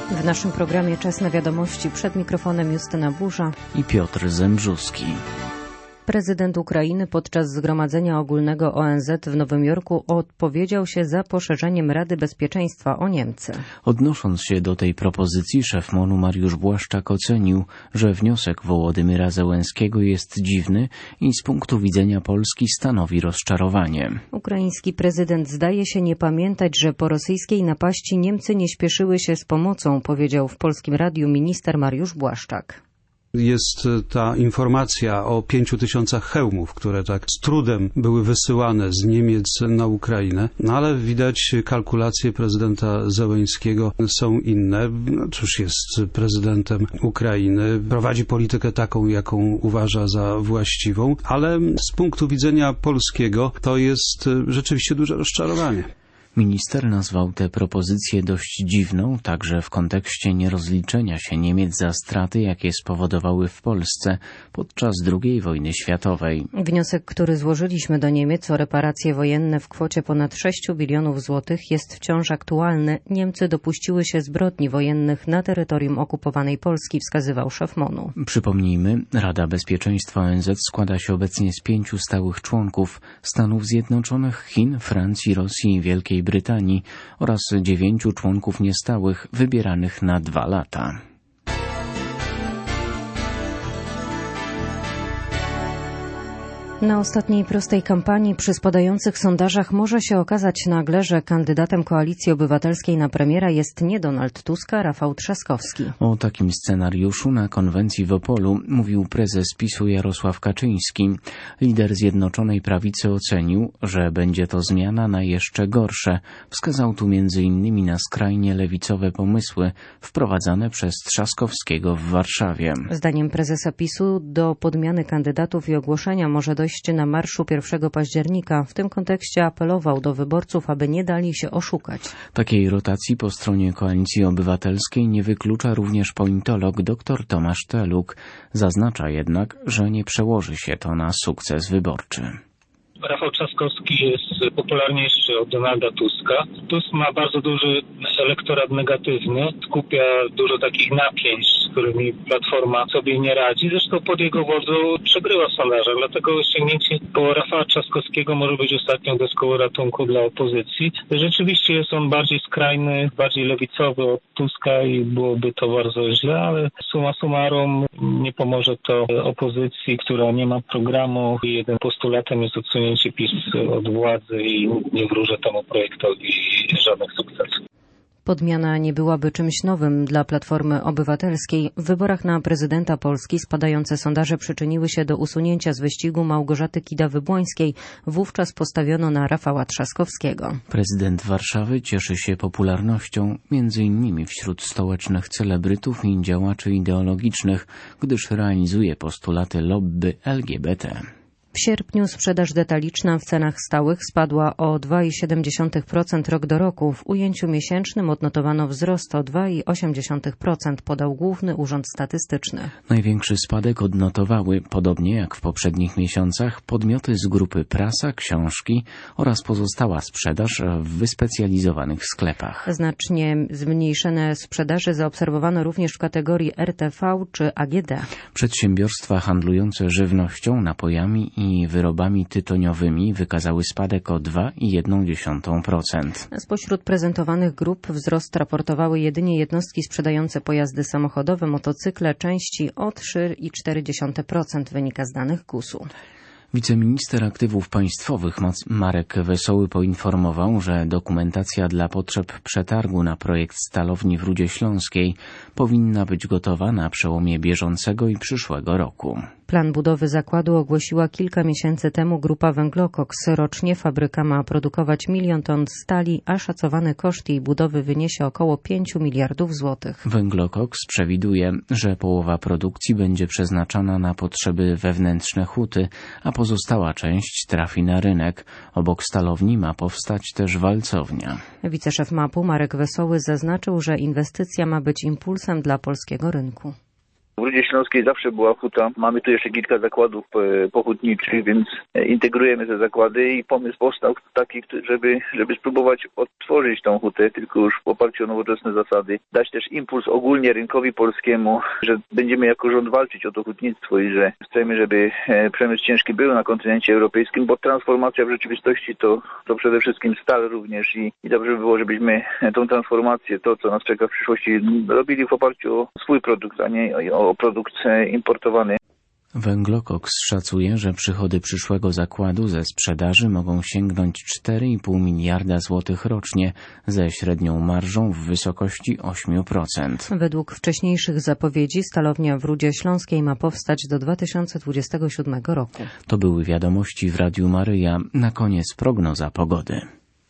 W naszym programie Czas na wiadomości. Przed mikrofonem Justyna Burza i Piotr Zembrzuski. Prezydent Ukrainy podczas Zgromadzenia Ogólnego ONZ w Nowym Jorku odpowiedział się za poszerzeniem Rady Bezpieczeństwa o Niemcy. Odnosząc się do tej propozycji, szef MON-u Mariusz Błaszczak ocenił, że wniosek Wołodymyra Zełenskiego jest dziwny i z punktu widzenia Polski stanowi rozczarowanie. Ukraiński prezydent zdaje się nie pamiętać, że po rosyjskiej napaści Niemcy nie śpieszyły się z pomocą, powiedział w Polskim Radiu minister Mariusz Błaszczak. Jest ta informacja o 5000 hełmów, które tak z trudem były wysyłane z Niemiec na Ukrainę, no ale widać kalkulacje prezydenta Zełenskiego są inne. Cóż, jest prezydentem Ukrainy, prowadzi politykę taką, jaką uważa za właściwą, ale z punktu widzenia polskiego to jest rzeczywiście duże rozczarowanie. Minister nazwał tę propozycję dość dziwną, także w kontekście nierozliczenia się Niemiec za straty, jakie spowodowały w Polsce podczas II wojny światowej. Wniosek, który złożyliśmy do Niemiec o reparacje wojenne w kwocie ponad 6 bilionów złotych jest wciąż aktualny. Niemcy dopuściły się zbrodni wojennych na terytorium okupowanej Polski, wskazywał szef MON-u. Przypomnijmy, Rada Bezpieczeństwa ONZ składa się obecnie z 5 stałych członków: Stanów Zjednoczonych, Chin, Francji, Rosji i Wielkiej Brytanii oraz 9 członków niestałych wybieranych na 2 lata. Na ostatniej prostej kampanii przy spadających sondażach może się okazać nagle, że kandydatem Koalicji Obywatelskiej na premiera jest nie Donald Tusk, a Rafał Trzaskowski. O takim scenariuszu na konwencji w Opolu mówił prezes PiS-u Jarosław Kaczyński. Lider Zjednoczonej Prawicy ocenił, że będzie to zmiana na jeszcze gorsze. Wskazał tu m.in. na skrajnie lewicowe pomysły wprowadzane przez Trzaskowskiego w Warszawie. Zdaniem prezesa PiS-u do podmiany kandydatów i ogłoszenia może dojść na marszu 1 października. W tym kontekście apelował do wyborców, aby nie dali się oszukać. Takiej rotacji po stronie Koalicji Obywatelskiej nie wyklucza również politolog dr Tomasz Teluk. Zaznacza jednak, że nie przełoży się to na sukces wyborczy. Rafał Trzaskowski jest popularniejszy od Donalda Tuska. Tusk ma bardzo duży elektorat negatywny, skupia dużo takich napięć, z którymi Platforma sobie nie radzi. Zresztą pod jego wodzą przegrywa w sondażach, dlatego sięgnięcie po Rafała Trzaskowskiego może być ostatnią deską ratunku dla opozycji. Rzeczywiście jest on bardziej skrajny, bardziej lewicowy od Tuska i byłoby to bardzo źle, ale summa summarum nie pomoże to opozycji, która nie ma programu i jednym postulatem jest odsunięcie PiS od władzy i nie wróżę temu projektowi żadnych sukcesów. Podmiana nie byłaby czymś nowym dla Platformy Obywatelskiej. W wyborach na prezydenta Polski spadające sondaże przyczyniły się do usunięcia z wyścigu Małgorzaty Kidawy-Błońskiej. Wówczas postawiono na Rafała Trzaskowskiego. Prezydent Warszawy cieszy się popularnością m.in. wśród stołecznych celebrytów i działaczy ideologicznych, gdyż realizuje postulaty lobby LGBT. W sierpniu sprzedaż detaliczna w cenach stałych spadła o 2,7% rok do roku. W ujęciu miesięcznym odnotowano wzrost o 2,8%, podał Główny Urząd Statystyczny. Największy spadek odnotowały, podobnie jak w poprzednich miesiącach, podmioty z grupy prasa, książki oraz pozostała sprzedaż w wyspecjalizowanych sklepach. Znacznie zmniejszone sprzedaże zaobserwowano również w kategorii RTV czy AGD. Przedsiębiorstwa handlujące żywnością, napojami i wyrobami tytoniowymi wykazały spadek o 2,1%. Spośród prezentowanych grup wzrost raportowały jedynie jednostki sprzedające pojazdy samochodowe, motocykle, części o 3,4%, wynika z danych GUS-u. Wiceminister Aktywów Państwowych Marek Wesoły poinformował, że dokumentacja dla potrzeb przetargu na projekt stalowni w Rudzie Śląskiej powinna być gotowa na przełomie bieżącego i przyszłego roku. Plan budowy zakładu ogłosiła kilka miesięcy temu grupa Węglokoks. Rocznie fabryka ma produkować 1 000 000 ton stali, a szacowany koszt jej budowy wyniesie około 5 miliardów złotych. Węglokoks przewiduje, że połowa produkcji będzie przeznaczana na potrzeby wewnętrzne huty, a pozostała część trafi na rynek. Obok stalowni ma powstać też walcownia. Wiceszef MAP-u Marek Wesoły zaznaczył, że inwestycja ma być impulsem dla polskiego rynku. Rudzie Śląskiej zawsze była huta. Mamy tu jeszcze kilka zakładów pochutniczych, więc integrujemy te zakłady i pomysł powstał taki, żeby spróbować odtworzyć tą hutę, tylko już w oparciu o nowoczesne zasady. Dać też impuls ogólnie rynkowi polskiemu, że będziemy jako rząd walczyć o to hutnictwo i że chcemy, żeby przemysł ciężki był na kontynencie europejskim, bo transformacja w rzeczywistości to przede wszystkim stal również i dobrze by było, żebyśmy tą transformację, to co nas czeka w przyszłości, robili w oparciu o swój produkt, a nie o produkt importowany. Węglokoks szacuje, że przychody przyszłego zakładu ze sprzedaży mogą sięgnąć 4,5 miliarda złotych rocznie ze średnią marżą w wysokości 8%. Według wcześniejszych zapowiedzi stalownia w Rudzie Śląskiej ma powstać do 2027 roku. To były wiadomości w Radiu Maryja. Na koniec prognoza pogody.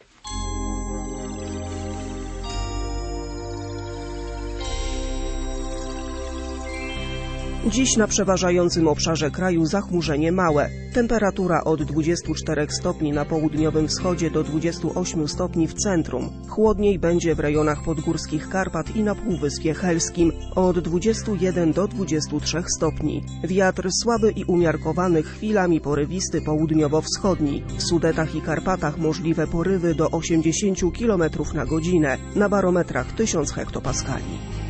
Dziś na przeważającym obszarze kraju zachmurzenie małe. Temperatura od 24 stopni na południowym wschodzie do 28 stopni w centrum. Chłodniej będzie w rejonach podgórskich Karpat i na Półwyspie Helskim od 21 do 23 stopni. Wiatr słaby i umiarkowany, chwilami porywisty południowo-wschodni. W Sudetach i Karpatach możliwe porywy do 80 km na godzinę. Na barometrach 1000 hektopaskali.